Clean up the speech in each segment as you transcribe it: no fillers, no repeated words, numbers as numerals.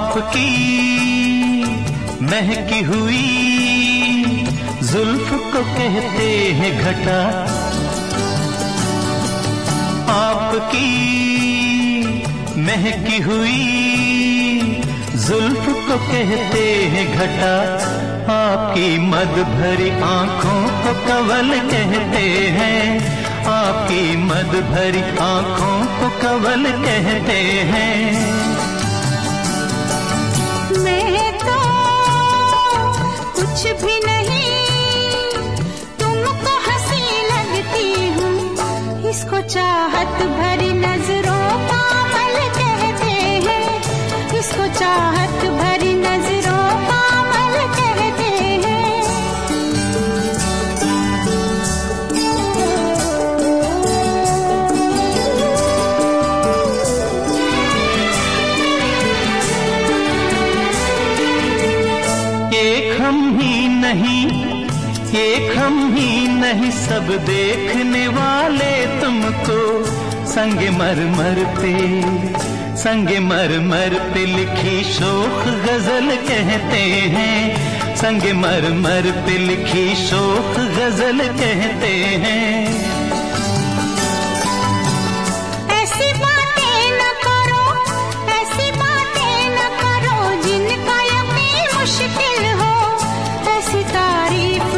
आपकी महकी हुई जुल्फ को कहते हैं घटा, आपकी महकी हुई जुल्फ को कहते हैं घटा, आपकी मद भरी आंखों को कवल कहते हैं, आपकी मद भरी आंखों को कवल कहते हैं। मैं तो कुछ भी नहीं, तुमको हंसी लगती हूँ, इसको चाहत भरी नजरों का अमल कहते हैं, इसको चाहत भरी नजरों का अमल कहते हैं। एक हम ही नहीं, एक हम ही नहीं, सब देखने वाले तुमको संगे मरमर पे लिखी शोख गजल कहते हैं, संगे मरमर पे लिखी शोख गजल कहते हैं। ऐसी बातें न करो, ऐसी बातें न करो जिनका यकीन मुश्किल हो, ऐसी तारीफ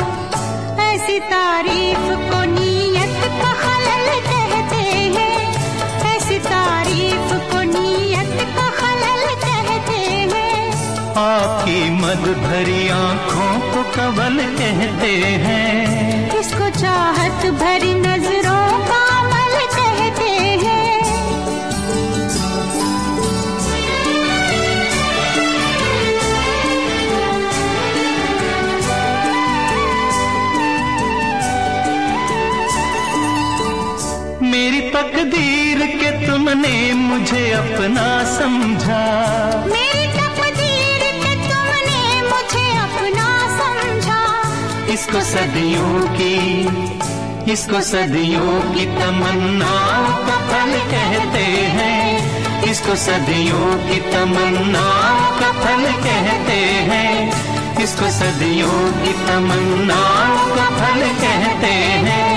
को नीयत का खलल कहते हैं, ऐसी तारीफ को नीयत का खलल कहते हैं। आपकी मद भरी आंखों को कवल कहते हैं, इसको चाहत भरी नजरों का अमल कहते हैं। मेरी तकदीर के तुमने मुझे अपना समझा, मेरी तकदीर के तुमने मुझे अपना समझा, इसको सदियों की तमन्नाओं का फल कहते हैं, इसको सदियों की तमन्नाओं का फल कहते हैं, इसको सदियों की तमन्नाओं का फल कहते हैं।